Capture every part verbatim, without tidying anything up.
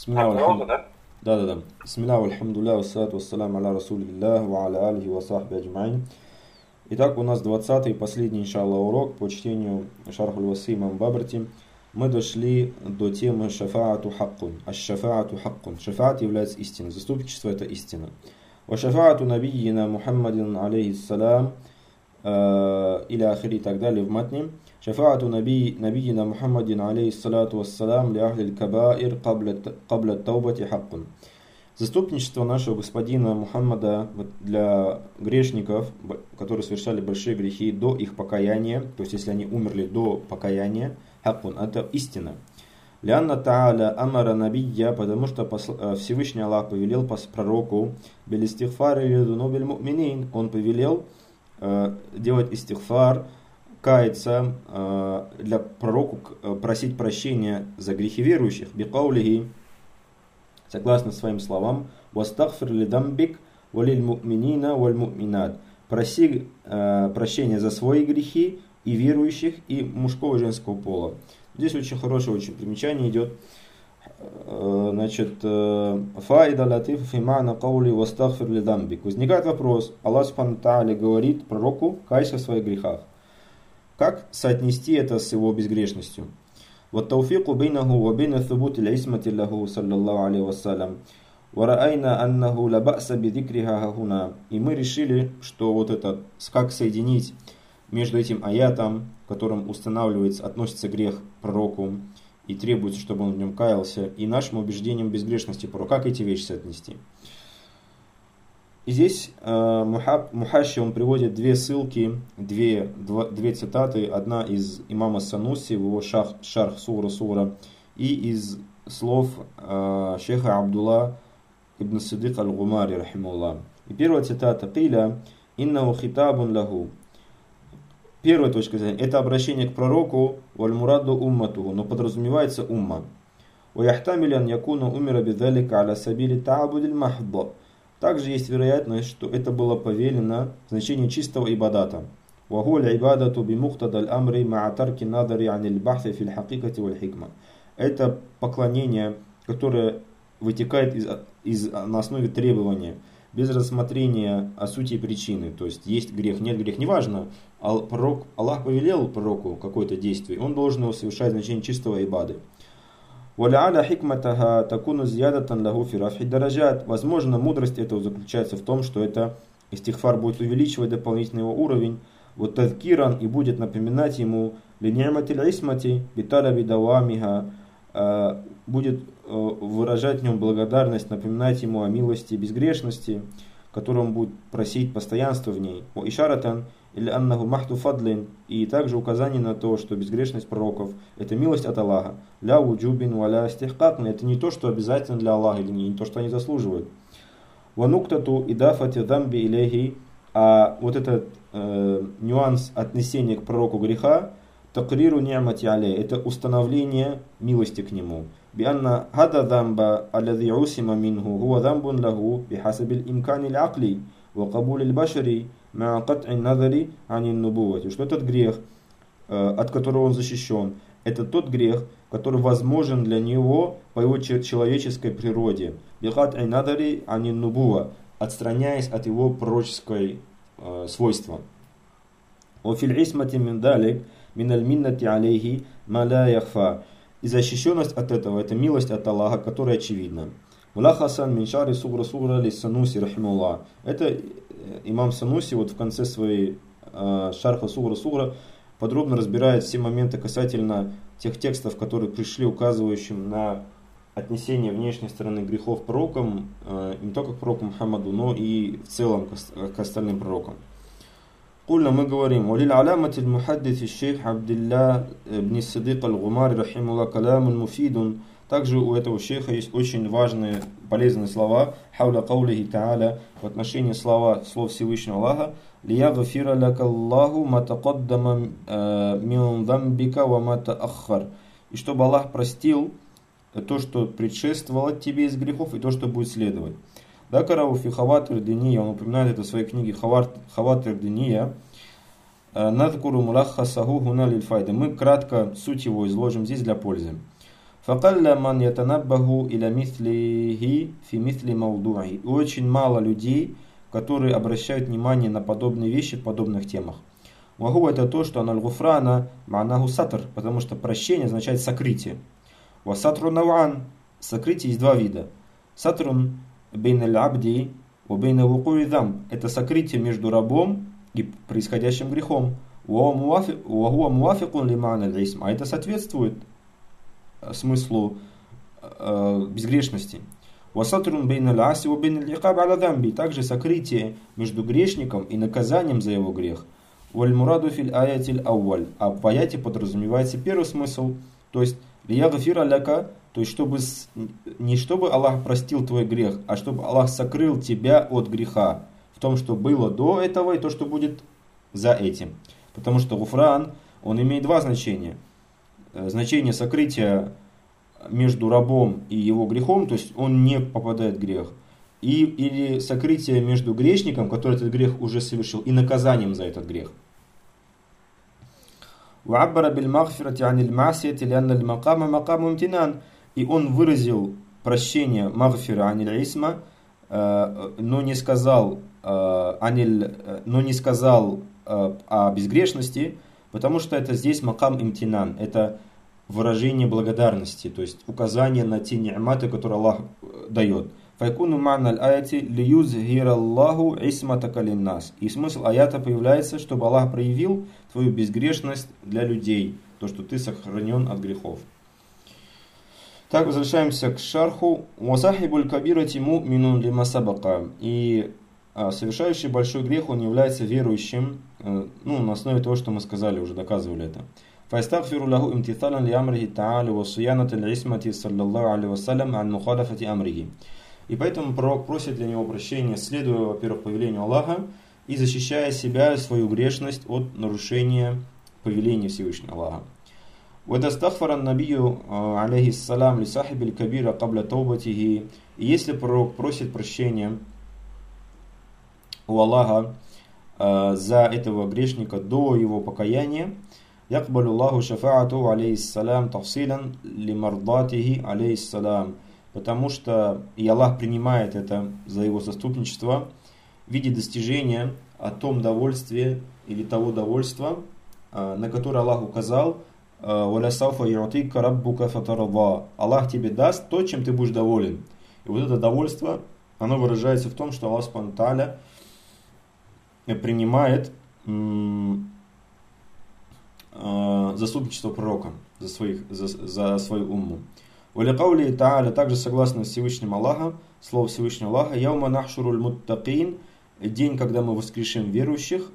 Бисмилля, много, да? Да, да, да. Бисмилля, альхамдулилля, вассалату вассаляму аля расулиллях, ва аля алихи ва сахби аджмаин. Итак, у нас двадцатый и последний, иншаллах, урок по чтению Шарх аль-Васи имам Бабарти. Мы дошли до темы шафаату хаккун. Аш-шафаату хаккун. Шафаат является истиной. Заступничество – это истина. Ва шафаату набийина Мухаммадин алейхиссалям или ахири и так далее в матне. Шафаату набийина Мухаммадин алейхиссалату вассалям ли ахли кабаир кабля таубати хаккун. Заступничество нашего господина Мухаммада для грешников, которые совершали большие грехи до их покаяния, то есть если они умерли до покаяния, хаккун, это истина. Лянна та'аля амара набийя, потому что Всевышний Аллах повелел пророку билистигфари лидунубиль му'минин, он повелел э, делать истигфар, каяться э, для пророку, просить прощения за грехи верующих, бикаулихи, согласно своим словам, «Вастагфир лидамбик валиль му'минина валь му'минат». Проси э, прощения за свои грехи и верующих, и мужского и женского пола. Здесь очень хорошее очень примечание идет. Э, значит, «Фаида латиф фимана каули вастагфир лидамбик». Возникает вопрос. Аллах субхану тааля говорит пророку: «Кайся в своих грехах». Как соотнести это с его безгрешностью? والتوفيق بينه وبين ثبوت العصمة له صلى الله عليه وسلم ورأينا أنه لا بأس بذكرها هنا. И мы решили, что вот это, как соединить между этим аятом, которым устанавливается, относится грех пророку и требуется, чтобы он в нем каялся, и нашим убеждением безгрешности пророка, как эти вещи соотнести. И здесь э, Мухаши, он приводит две ссылки, две, два, две цитаты. Одна из имама Сануси в его шах, Шарх Сура Сура и из слов э, шейха Абдулла ибн Сиддик аль-Гумари рахимуллах. И первая цитата: «Киля иннаху хитабун лаху». Первая точка зрения – это обращение к пророку, валь-мураду умматуху, но подразумевается умма. «Ваяхтамили ан якуна умира бидалика аля сабили та'абудиль махдо». Также есть вероятность, что это было повелено в значении чистого ибадата. Это поклонение, которое вытекает из, из, на основе требования, без рассмотрения о сути и причины. То есть есть грех, нет грех, неважно. Пророк, Аллах повелел пророку какое-то действие, он должен его совершать в значении чистого ибады. Возможно, мудрость этого заключается в том, что это истигфар будет увеличивать дополнительный его уровень, вот тазкиран, и будет напоминать ему будет выражать в нем благодарность, напоминать ему о милости и безгрешности, которую он будет просить постоянства в ней. Или аннаху махту фадлин, и также указание на то, что безгрешность пророков – это милость от Аллаха. Ля уджубин валя стихкатн, это не то, что обязательно для Аллаха, или не то, что они заслуживают. Вануктату идафати дамби илейхи, а вот этот э, нюанс отнесения к пророку греха, такриру ни'мати алей, это установление милости к нему. Бианна хада дамба алладhi усима минху хуа дамбун лаху бихасабиль имкани л-акли ва кабули л-башари. Что этот грех, от которого он защищен, это тот грех, который возможен для него по его человеческой природе, отстраняясь от его пророческой э, свойства. И защищенность от этого – это милость от Аллаха, которая очевидна. Это имам Сануси вот в конце своей э, шарха Сура Сура подробно разбирает все моменты касательно тех текстов, которые пришли, указывающим на отнесение внешней стороны грехов пророкам, э, не только к пророку Мухаммаду, но и в целом к, к остальным пророкам. Кульна, мы говорим: «Валил аляматиль мухаддити шейх Абдилля ибн Сиддик аль-Гумари рахимуллах калямун муфидун». Также у этого шейха есть очень важные, полезные слова хауля каулихи та'аля, в отношении слова, слов Всевышнего Аллаха: «Лиягфира лакаллаху ма тақаддама мин дамбика ва ма тааххар». И чтобы Аллах простил то, что предшествовало тебе из грехов, и то, что будет следовать. Дакарау фи хаватир диния, он упоминает это в своей книге Хаватир диния. Надкуру мулаххасаху хуна лиль файда. Мы кратко суть его изложим здесь для пользы. فَقَلَّ مَنْ يَتَنَبَّهُ إِلَى مِثْلِهِ فِي مِثْلِ مَوْضُعِهِ. И очень мало людей, которые обращают внимание на подобные вещи в подобных темах. Ваху это то, что аналь-гуфрана ма'наху сатр, потому что прощение означает сокрытие. Ва сатру нав'ан, сокрытие есть два вида. Сатрун бейна аль-абди ва бейна вукуи дамб, это сокрытие между рабом и происходящим грехом. Ва хуа муафикун ли ма'на аль-исм, а это соответствует смыслу э, безгрешности. Ва сатрун бейна аль-аси ва бейна аль-икаб аля дамби, также сокрытие между грешником и наказанием за его грех. Валь-мураду фил аятиль ауаль. А в аяте подразумевается первый смысл, то есть лиягфира ляка, то есть чтобы не чтобы Аллах простил твой грех, а чтобы Аллах сокрыл тебя от греха в том, что было до этого и то, что будет за этим. Потому что гуфран, он имеет два значения. Значение сокрытия между рабом и его грехом, то есть он не попадает в грех. И, или сокрытие между грешником, который этот грех уже совершил, и наказанием за этот грех. И он выразил прощение магфира аниль исма, но не сказал, но не сказал о безгрешности, потому что это здесь макам имтинан, это выражение благодарности, то есть указание на те ни'маты, которые Аллах дает. Файкуну ма'на аль-аяти лиюзгираллаху исматака линнас. И смысл аята появляется, чтобы Аллах проявил твою безгрешность для людей, то, что ты сохранен от грехов. Так, возвращаемся к шарху. Васахибуль кабирати му'минун лима сабака. И а, совершающий большой грех, он является верующим, э, ну, на основе того, что мы сказали, уже доказывали это. Файстагфиру лаху имтиталан ли амрихи та'али ва суянат аль-исмати саллаллаху алейхи ва саллям ан мухалафати амрихи. И поэтому пророк просит для него прощения, следуя, во-первых, повелению Аллаха и защищая себя и свою грешность от нарушения повеления Всевышнего Аллаха. وَدَسْتَغْفَرَ النَّبِيُّ عَلَيْهِ السَّلَامُ لِصَاحِبِ الْكَبِيرَ قَبْلَ تَوْبَتِهِ. И если пророк просит прощения у Аллаха за этого грешника до его покаяния, يَقْبَلُ اللَّهُ شَفَاعَتُهُ عَلَيْهِ السَّلَامُ تَفْصِيلًا لِمَرْضَاتِهِ عَلَيْهِ السَّلَامُ. Потому что и Аллах принимает это за его заступничество в виде достижения о том довольстве или того довольства, на которое Аллах указал. Аллах тебе даст то, чем ты будешь доволен. И вот это довольство, оно выражается в том, что Аллах Субхану ва Тааля принимает заступничество пророка за, своих, за, за свою умму. Валякаули Тааля, также согласно Всевышнему Аллаха, слово Всевышнего Аллаха, яума нахшуруль муттакин, день, когда мы воскрешим верующих,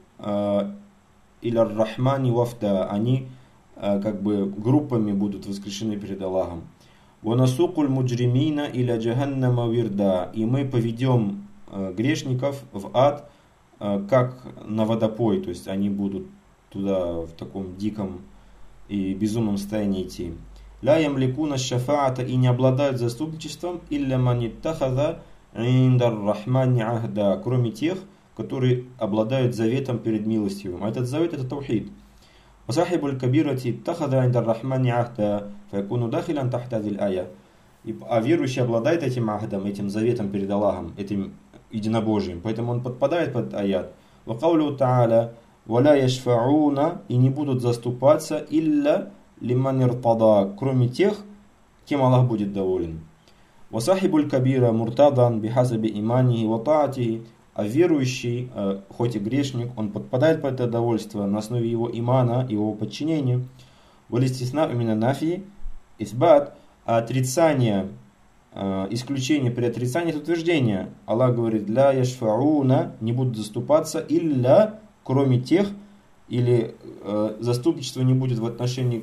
иляр рахмани вафта, они как бы группами будут воскрешены перед Аллахом. Ванасукуль муджримина иля джаханнама вирда, и мы поведем грешников в ад, как на водопой, то есть они будут туда в таком диком и безумном состоянии идти. Ля ямликуна шафаата, и не обладают заступничеством, илля маниттахада индар рахмани ахда, кроме тех, которые обладают заветом перед милостивым. А этот завет — это таухид. Васахибуль кабирати тахада индар рахмани ахда файкуну дахилян тахтадиль ая. А верующий обладает этим ахдом, этим заветом перед Аллахом, этим единобожием, поэтому он подпадает под аят. Вакаулю та'аля валя яшфауна, и не будут заступаться илля лиман иртада, кроме тех, кем Аллах будет доволен. Васахибуль кабира муртадан бихасаби иманихи ва таатихи, а верующий, хоть и грешник, он подпадает под это довольство на основе его имана, его подчинения. Валистисна именно нафи исбат, а отрицание, исключение при отрицании — это утверждение. Аллах говорит: ля яшфауна, не будут заступаться, илля, кроме тех, или э, заступничество не будет в отношении,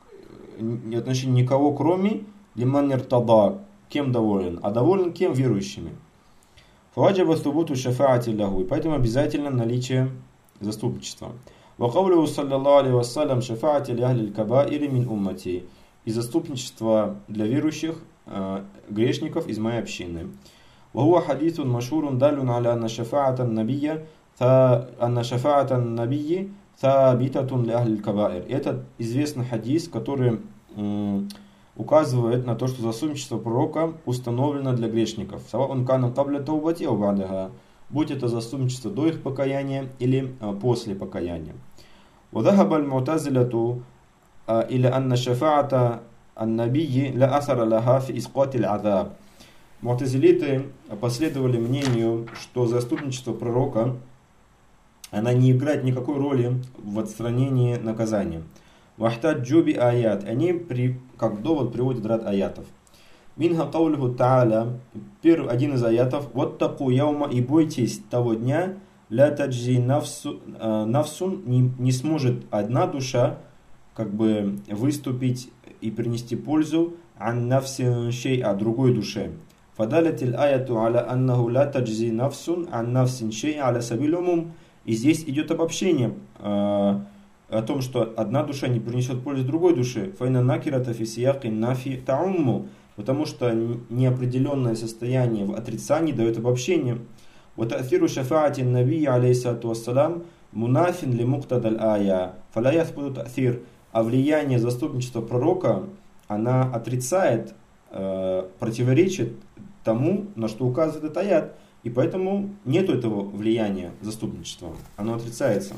в отношении никого, кроме лиман иртада, кем доволен, а доволен кем? Верующими. Фаваджаба субуту шафаати лаху, и поэтому обязательно наличие заступничества. Вакаулю саллаллаху алейхи вассалям шафаати ли ахлиль кабаири мин уммати, и заступничество для верующих э, грешников из моей общины. Вахуа хадисун машурун далюн аля анна шафаатан набия анна шафаатан набии табитатун ля ахлиль кабаир. Это известный хадис, который м, указывает на то, что заступничество пророка установлено для грешников. Он канал кабля таубати убадага, будь это заступничество до их покаяния или после покаяния. وذهب المعتزلة إلى أن شفاعة النبي لا أثر لها في إسقاط العذاب. Му'тазилиты последовали мнению, что заступничество пророка она не играет никакой роли в отстранении наказания. Вахтаджу би аят. Они при, как довод приводят ряд аятов. Минха каулиху та'аля. Первый, один из аятов. Ваттаку яума, и бойтесь того дня. Ля таджзи нафсун. Не, не сможет одна душа как бы выступить и принести пользу ан нафсин шей, а другой душе. Фадалятиль аяту аля аннаху ля таджзи нафсун ан нафсин шей аля сабиль умум. И здесь идет обобщение э, о том, что одна душа не принесет пользу другой душе. Файна накирата фи сияки нафи таумму. Потому что неопределенное состояние в отрицании дает обобщение. Вот афиру шафаати наби алейхиссалату вассалам мунафин ли муктадаль ая. Фаля ясбуду та'фир. А влияние заступничества пророка, она отрицает, э, противоречит тому, на что указывает этот аят. И поэтому нет этого влияния заступничества. Оно отрицается.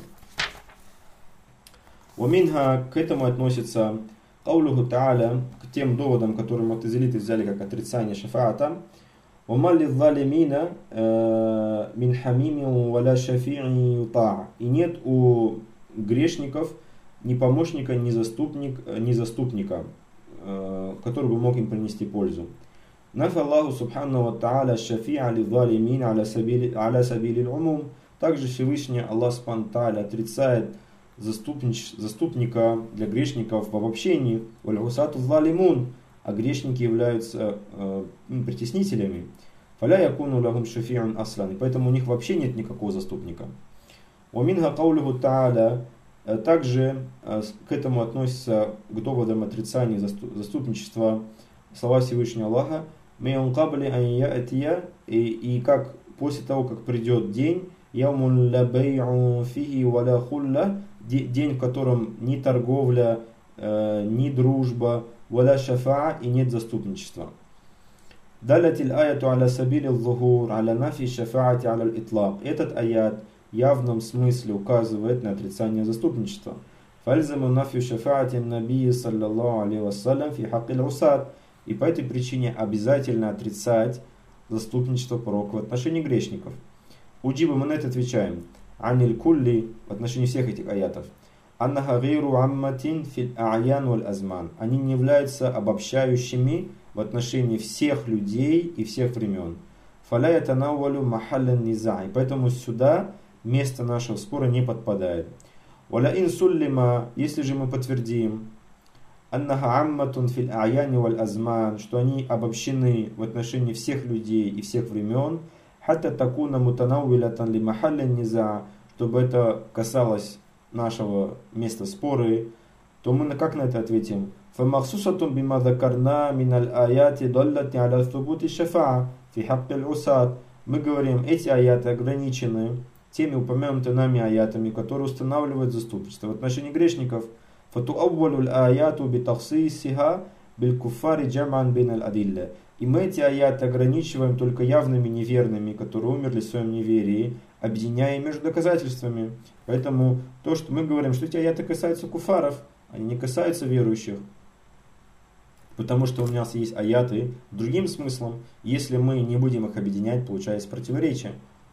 Ваминха, к этому относится каулуху та'аля, к тем доводам, которые му'тазилиты взяли как отрицание шафаата. Вамалли залимина мин хамимин валя шафи'и ютаа. И нет у грешников ни помощника, ни, заступник, ни заступника, который бы мог им принести пользу. Нафи Аллаху субхану ва та'аля шафи'а ли залимин аля сабили умум. Также Всевышний Аллах субхану та'аля отрицает заступника для грешников в обобщении. Валь-усату залимун. А грешники являются э, притеснителями. Фаля якуну лахум шафи'ун аслан. И поэтому у них вообще нет никакого заступника. Уаминха каулиху та'аля. Также э, к этому относится к доводам отрицания заступничества слова Всевышнего Аллаха. Мейон кабли ан и, и как после того, как придет день, яумун ла бей'у фихи валя хулла, день, в котором ни торговля, э, ни дружба, валя шафаа, и нет заступничества. Далятиль аяту аля сабили зухур, аля нафи шафаати аля итлaq. Этот аят в явном смысле указывает на отрицание заступничества. Фальзаму нафи шафаати набии саллаллаху алейхи вассалям фи хаккиль усад. И по этой причине обязательно отрицать заступничество пророка в отношении грешников. Уджиба, мы на это отвечаем. Аниль кулли, в отношении всех этих аятов. Аннаха гейру амматин фил а'ян валь азман. Они не являются обобщающими в отношении всех людей и всех времен. Фаля ятанаввалю махаллян низа. И поэтому сюда место нашего спора не подпадает. Валя ин суллима, если же мы подтвердим, аннаха амматун фил а'ян валь азман, что они обобщены в отношении всех людей и всех времен, хатта такуна мутанаввилятан ли махаллян низа, чтобы это касалось нашего места споры, то мы как на это ответим? فَمَخْصُوصَةٌ بِمَا ذَكَرْنَا مِنَ الْآيَاتِ دَلَّتْ عَلَى ثُبُوتِ الشَّفَاعَةِ فِي حَقِّ الْعُصَاةِ. Мы говорим, эти аяты ограничены теми упомянутыми нами аятами, которые устанавливают заступничество в отношении грешников. فَتُؤَوَّلُ الْآيَاتُ بِتَخْصِيصِهَا بِالْكُفَّارِ جَمْعًا بَيْنَ الْأَدِلَّةِ. И мы эти аяты ограничиваем только явными неверными, которые умерли в своем неверии, объединяя между доказательствами. Поэтому то, что мы говорим, что эти аяты касаются куфаров, они не касаются верующих. Потому что у нас есть аяты с другим смыслом. Если мы не будем их объединять, получается противоречие.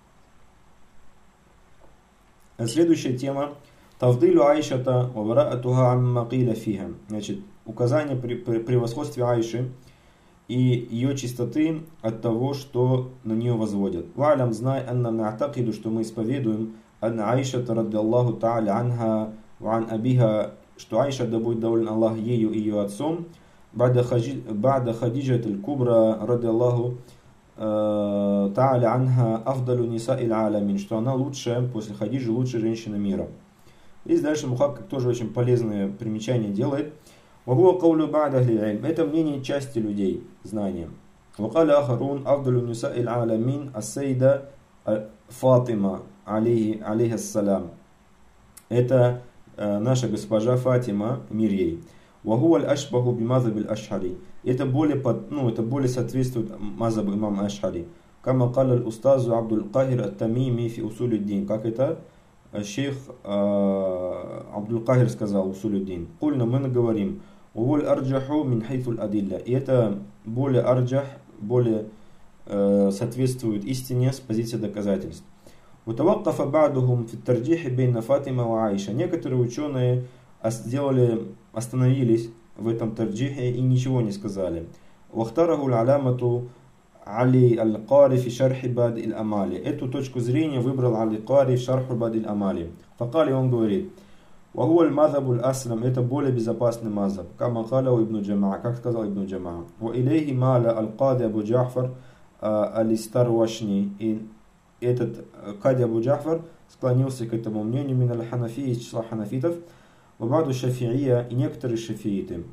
Следующая тема. Тавдилю Айшата вавараатуха амма киля фиха. Значит, указание при превосходстве Айши и ее чистоты от того, что на нее возводят. Валям, знай, анна на'такиду, что мы исповедуем, анна Айшата раддаллаху та'аля анха ван абиха, что Айша, да будет доволен Аллах ею и ее отцом, бада Хадиджат аль-Кубра раддаллаху та'аля анха афдалю ниса иль алямин, что она лучшая, после Хадиджи, лучшая женщина мира. Здесь дальше Мухаккак тоже очень полезное примечание делает. وهو قول بعض أهل العلم. Это мнение части людей, знания. وقال آخرون أفضل النساء العالمين السيدة فاطمة عليه عليه السلام. Это наша госпожа Фатима, мир ей. وهو الأشبه بمذهب الأشعري. Это более, под, ну, это более соответствует мазхабу имама Аш'ари. Кама калла аль-устазу Абдул Кахир ат-Тамими фи усулюддин. Как это шейх э, Абдул Кахир сказал усулюддин. Кульна, мы говорим, уволь арджаху мин хайфуль адилля. И это более арджах, более э, соответствует истине с позиции доказательств. Утаваккафа ба'духум фи тарджихи бейна Фатима ва Аиша. Некоторые ученые сделали, остановились в этом тарджихе и ничего не сказали. Вахтараху аль-алямату Али аль-Кари фи шархи бад иль-Амали. Эту точку зрения выбрал Али-Кари в шарху бад иль-Амали. Факали, он говорит, ваху аль-мазабу аль-аслам, это более безопасный мазаб. Кама каля Ибн Джамаа, как сказал Ибн Джамаа. Ва илейхи маля аль-Кади Абу Джафар аль-Истарвашни. И этот Кади Абу Джафар склонился к этому мнению мин аль-Ханафи, из числа ханафитов. Вабаду шафиия, и некоторые шафииты.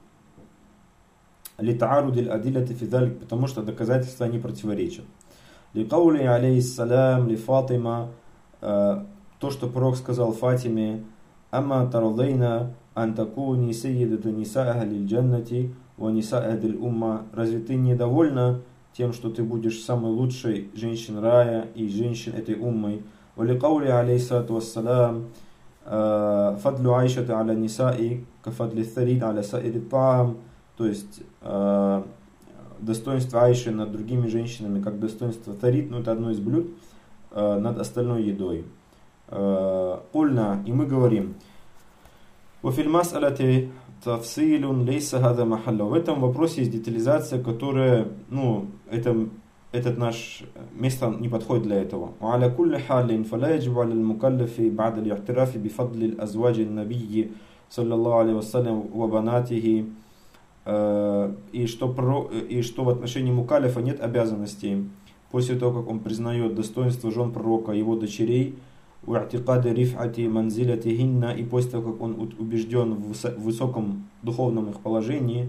Литааруд аль-адиллати фи залик, потому что доказательства не противоречат. Ликаули алейхиссалям ли Фатима, то, что пророк сказал Фатиме, амма таралейна антакуни саййидату ниса ахлил джаннати ва ниса ахлил умма. Разве ты недовольна тем, что ты будешь самой лучшей женщиной рая и женщин этой уммой? Ва ликаули алейхиссалату вассалям фадлу айшаты аля нисаи кафадли thарид аля саири таам. То есть э, достоинство Айши над другими женщинами, как достоинство Тарид, ну это одно из блюд, э, над остальной едой. Кульна, э, и мы говорим, в этом вопросе есть детализация, которая, ну, это, этот наш место не подходит для этого. И что, и что в отношении мукалифа нет обязанностей после того, как он признает достоинство жен пророка, его дочерей, и после того, как он убежден в высоком духовном их положении,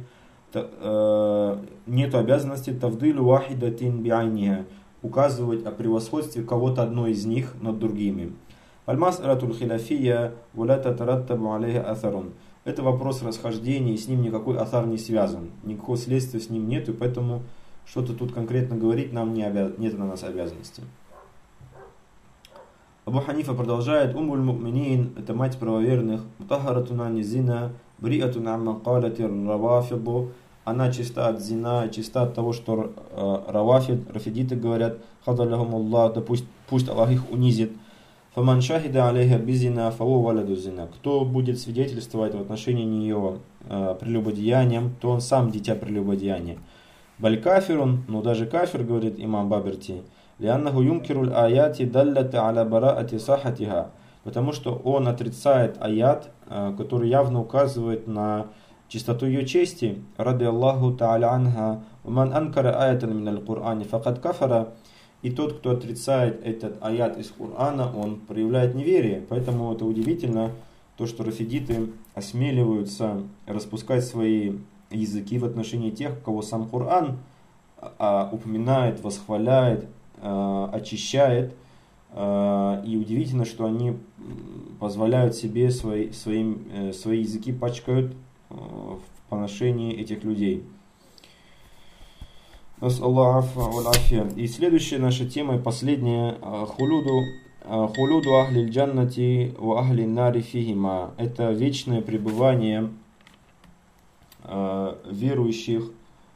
нет обязанности тавдилу вахидатин биайниха, указывать о превосходстве кого-то одной из них над другими. Аль-мас'алатуль хиляфия валя татараттабу алейха атharун. Это вопрос расхождения, и с ним никакой атар не связан. Никакого следствия с ним нет, и поэтому что-то тут конкретно говорить нам не обяз... нет на нас обязанности. Абу Ханифа продолжает. Уммуль му'минин, это мать правоверных. Мутахаратуна низина, бриатуна амма калати равафиду. Она чиста от зина, чиста от того, что э, равафид, рафидиты говорят, хадаллахум Аллах, да пусть, пусть Аллах их унизит. Фаман шахида алейха бизина фау валаду зина. Кто будет свидетельствовать в отношении нее э, прелюбодеянием, то он сам дитя прелюбодеяния. Баль кафирун, ну даже кафир, говорит имам Баберти, лианнаху юмкируль аяти даллата аля бараати сахатиха, потому что он отрицает аят, э, который явно указывает на чистоту ее чести. Ради Аллаху та'аля анха, уман анкара аятан мин аль-Кур'ани факад кафара. И тот, кто отрицает этот аят из Корана, он проявляет неверие. Поэтому это удивительно, то, что рафидиты осмеливаются распускать свои языки в отношении тех, кого сам Коран а, упоминает, восхваляет, а, очищает. А, и удивительно, что они позволяют себе, свои, своим, свои языки пачкают а, в поношении этих людей. И следующая наша тема, и последняя, хулуду хулуду ахлиль джаннати ва ахли нари фихима. Это вечное пребывание верующих,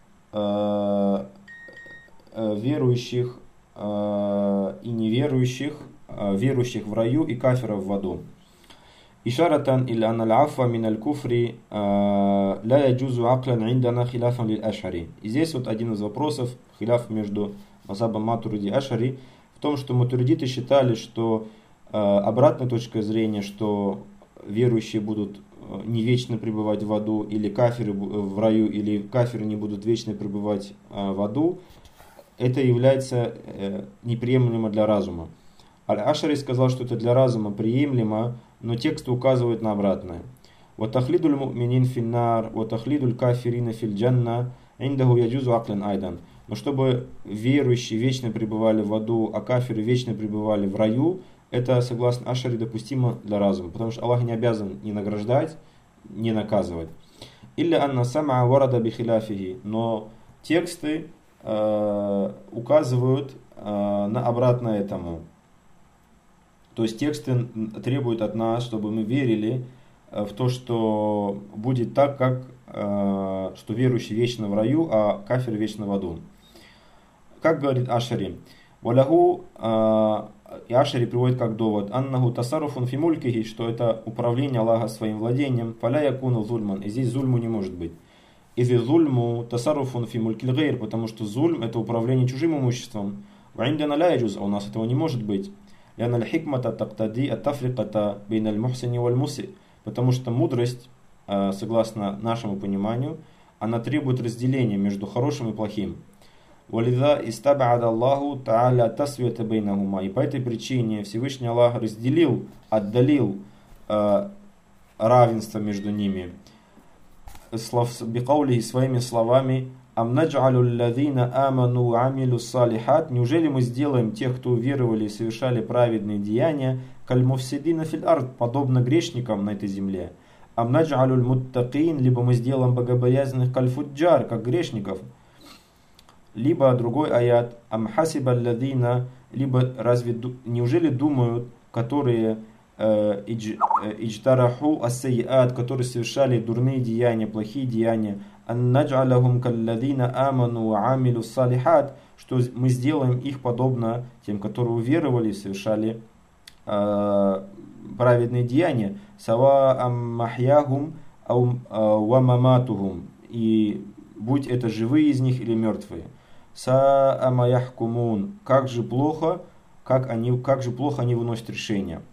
верующих и неверующих, верующих в раю и кафиров в аду. Ишаратан или аналь-афа миналь куфри ла яджузу аклан индана хиляфан лиль ашари. И здесь вот один из вопросов, хиляф между мазхабом Матуриди и Ашари, в том, что матуридиты считали, что э, обратная точка зрения, что верующие будут не вечно пребывать в аду, или кафиры в раю, или кафиры не будут вечно пребывать э, в аду, это является э, неприемлемо для разума. Аль-Ашари сказал, что это для разума приемлемо, но текст указывает на обратное. وَتَخْلِدُ الْمُؤْمِنِينَ فِي النَّارِ وَتَخْلِدُ الْكَافِرِينَ فِي الْجَنَّةِ عِنْدَهُ يَجُوزُ عَقْلًا أَيْضًا. Но чтобы верующие вечно пребывали в аду, а кафиры вечно пребывали в раю, это, согласно Ашари, допустимо для разума, потому что Аллах не обязан ни награждать, ни наказывать. Илля анна сам'a варада бихиляфихи. Но тексты э, указывают э, на обратное этому. То есть тексты требуют от нас, чтобы мы верили в то, что будет так, как э, что верующий вечно в раю, а кафир вечно в аду. Как говорит Ашари, валяху, э, и Ашари приводит как довод, аннаху тасаруфун фи мулькихи, что это управление Аллаха своим владением, фаля якуну зульман, и здесь зульму не может быть. Изи зульму тасаруфун фи мулькил гейр, потому что зульм это управление чужим имуществом. Ваиндана ля яджуз, а у нас этого не может быть. Ляна аль-хикмата тактади ат-тафриката бейна аль-мухсини валь-муси. Потому что мудрость, согласно нашему пониманию, она требует разделения между хорошим и плохим. Валидha истаб'ада Аллаху та'аля тасвията бейнахума. И по этой причине Всевышний Аллах разделил, отдалил э, равенство между ними. Бикаулихи, своими словами, ам надж'алю аллазина аману ва амилу салихат. Неужели мы сделаем тех, кто уверовали и совершали праведные деяния, каль-муфсидина фил ард, подобно грешникам на этой земле? Ам надж'алю аль-муттакин, либо мы сделаем богобоязненных каль-фуджар, как грешников. Либо другой аят, ам хасиба аллазина, либо разве неужели думают, которые иджтараху ас-сайят, которые совершали дурные деяния, плохие деяния, ан надж'алахум каллазина аману ва амилу салихат, что мы сделаем их подобно тем, которые уверовали и совершали э, праведные деяния. Сава ам махьяхум ва маматухум, и будь это живые из них или мертвые. Са амаяхкумун, как же плохо, как они, как же плохо они выносят решения.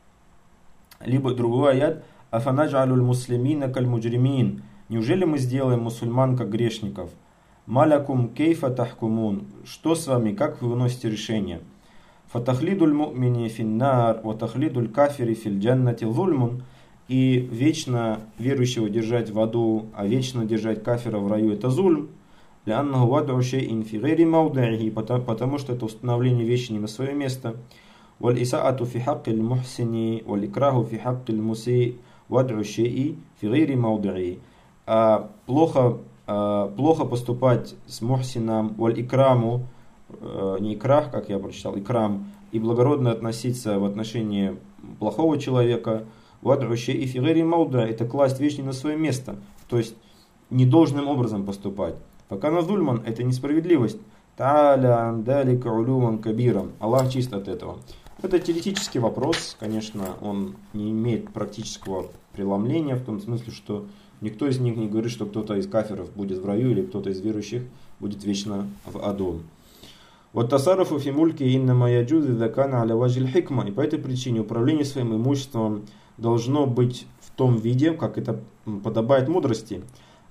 Либо другой аят, афанадж'алюль муслимина каль муджримин, неужели мы сделаем мусульман как грешников? Малякум кейфа тахкумун, что с вами, как вы выносите решения? Фатахлидуль му'мини финнар, ва тахлидуль кафири филь джаннати зульмун, и вечно верующего держать в аду, а вечно держать кафира в раю, это зульм. Ляннаху вад'у шей'ин фи гайри мауда'ихи, потому что это установление вещи не на свое место. Валь исаату фи хаккиль мухсини, валь икраху фи хаккиль муси, вад'у шей'i фи гайри мауда'ихи. Плохо, плохо поступать с мухсином, валь ikраму, не икрах, как я прочитал, икрам, и благородно относиться в отношении плохого человека. Вад'у шей'i фи гайри мауда'ихи, это класть вещи на свое место, то есть недолжным образом поступать. Пока на зульман это несправедливость. Та'аля андалика улюман кабирам. Аллах чист от этого. Это теоретический вопрос, конечно, он не имеет практического преломления, в том смысле, что никто из них не говорит, что кто-то из кафиров будет в раю, или кто-то из верующих будет вечно в аду. Вот тасаруфу фи мульки иннама яджузи закана аля важиль хикма. И по этой причине управление своим имуществом должно быть в том виде, как это подобает мудрости.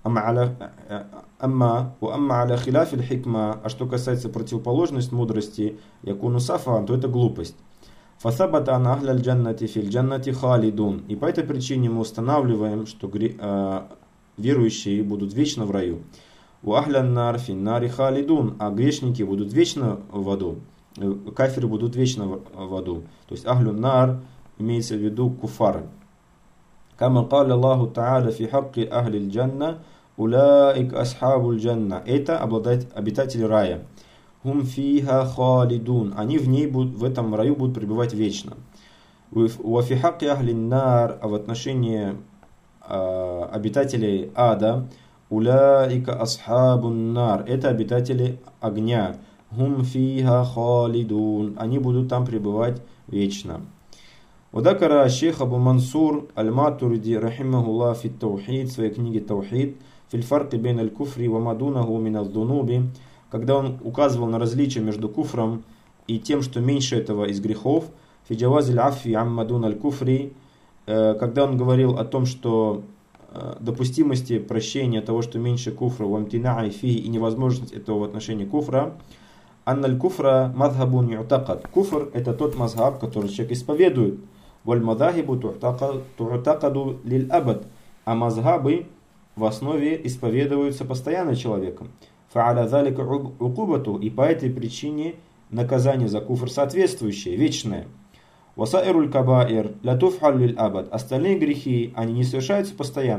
Амма аля хиляфиль хикма, а что касается противоположности мудрости, якуну сафан, то это глупость. Фасабата ан ахляль джаннати фил джаннати халидун. И по этой причине мы устанавливаем, что э, верующие будут вечно в раю. У ахлян нар фин нари халидун, а грешники будут вечно в аду. Кафиры будут вечно в аду. То есть ахлюн нар имеется в виду куфары. Кама каля Аллаху та'аля фи хакки ахлиль джанна, улаик асхабуль джанна. Это обитатели рая. Хум фиха халидун. Они в ней будут, в этом раю будут пребывать вечно. Ва фи хакки ахлин нар, а в отношении э, обитателей ада, улаика асхабун нар. Это обитатели огня. Хум фиха халидун. Они будут там пребывать вечно. Удакара шейх Абу Мансур аль-Матуриди рахимахуллах фи таухид, в своей книге Таухид, фил фарки бейн аль-куфри ва мадунаху мин аль-дунуби, когда он указывал на различие между куфром и тем, что меньше этого из грехов, фи джавазиль аффи ам мадун аль-куфри, когда он говорил о том, что допустимости прощения того, что меньше куфра, ва амтина'и фи, и невозможность этого в отношении куфра, анналь куфра мазхабун ю'такад. Куфр это тот мазхаб, который человек исповедует. Валь мазахибу ту'такаду лиль абад. А мазхабы в основе исповедуются постоянно человеком. Фа'аля залика укубату. И по этой причине наказание за куфр соответствующее, вечное. Васаируль кабаир ля туф'аль лиль абад. Остальные грехи, они не совершаются постоянно.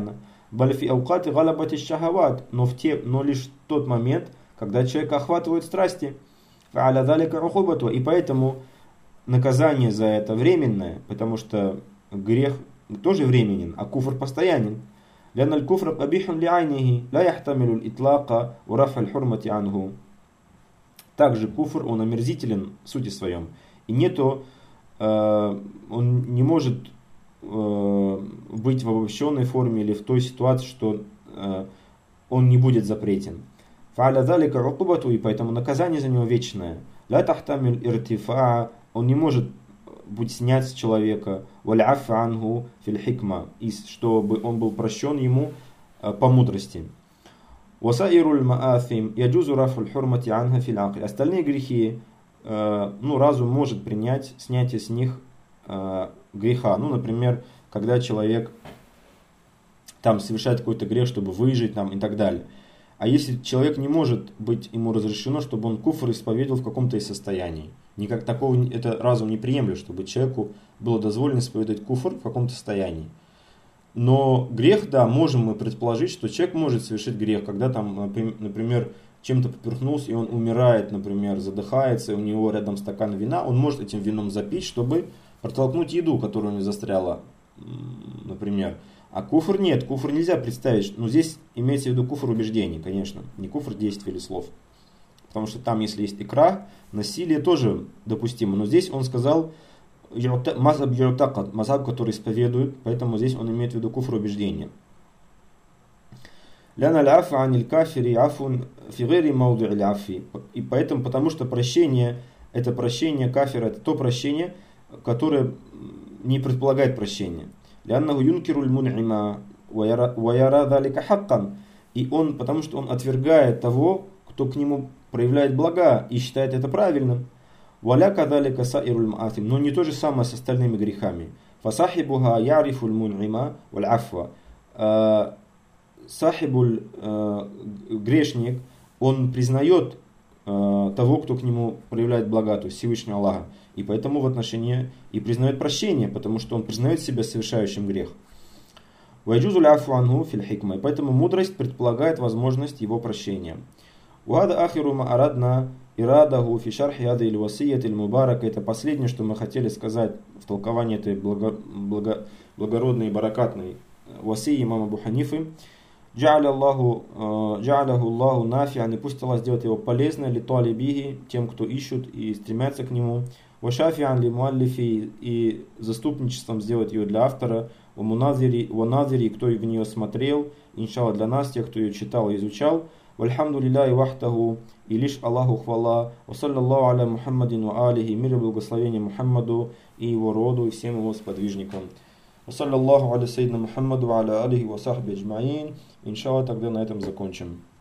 Бальфи аукати галабати шахават, но в те, но лишь в тот момент, когда человека охватывают страсти. Фа'аля далика ухубату, и поэтому наказание за это временное, потому что грех тоже временен, а куфр постоянен. لأن الكفر قبيح لعينه لا يحتمل الإطلاق ورفع الحرمة عنه. Также куфр, он омерзителен в сути своем. И нету, э, он не может э, быть в обобщенной форме или в той ситуации, что э, он не будет запретен. فعلى ذلك عقوبته, и поэтому наказание за него вечное. لا تحتمل ارتفاع, он не может быть снят с человека, والعفو عنه في الحكمة, и чтобы он был прощен ему э, по мудрости. وسائر المآثم يجوز رفع الحرمة عنها في العقل. Остальные грехи, э, ну, разум может принять снятие с них э, греха. Ну, например, когда человек там совершает какой-то грех, чтобы выжить там, и так далее. А если человек не может быть ему разрешено, чтобы он куфр исповедовал в каком-то из состояний. Никак такого это разум не приемлет, чтобы человеку было дозволено исповедовать куфр в каком-то состоянии. Но грех, да, можем мы предположить, что человек может совершить грех, когда там, например, чем-то поперхнулся, и он умирает, например, задыхается, и у него рядом стакан вина, он может этим вином запить, чтобы протолкнуть еду, которая у него застряла, например. А куфр нет, куфр нельзя представить, но здесь имеется в виду куфр убеждений, конечно, не куфр действий или слов. Потому что там, если есть икра, насилие тоже допустимо, но здесь он сказал мазхаб ю'такад, мазхаб, который исповедует, поэтому здесь он имеет в виду куфр убеждения. Ляна ляфа аниль кафири афун фигери мауду иль афи. И поэтому, потому что прощение, это прощение кафира, это то прощение, которое не предполагает прощение. Ляннаху юнкируль мун'има ва яра далика хаккан. И он, потому что он отвергает того, кто к нему проявляет блага и считает это правильным. Валя кадалика саируль маатим, но не то же самое с остальными грехами. Фасахибуха ярифуль мун'има валь афва. Сахибуль, грешник, он признает того, кто к нему проявляет блага, то есть Всевышнего Аллаха. И поэтому в отношении и признает прощение, потому что он признает себя совершающим грех. Вайджузуль афу анху фил хикма. И поэтому мудрость предполагает возможность его прощения. Уада ахиру ма арадна ирадаху фи шархи ады иль васият иль мубарака. Это последнее, что мы хотели сказать в толковании этой благо, благо, благородной и баракатной васии имама Абу Ханифы. Джа'алаху Аллаху нафи'ан, и пусть Аллах сделает его полезным ли талибихи, тем, кто ищут и стремятся к нему. Вашафи'ан ли муаллифи, и заступничеством сделать ее для автора. Ва муназири, ва назири, кто в нее смотрел, иншалла для нас, тех, кто ее читал и изучал. Вальхамду лилляхи вахтаху, и лишь Аллаху хвала. Ва саллаллаху аля Мухаммадин ва алихи, мир и благословение Мухаммаду и его роду и всем его сподвижникам. Ва саллаллаху аля сайидна Мухаммаду ва аля алихи ва сахби аджмаин. Иншалла, тогда на этом закончим.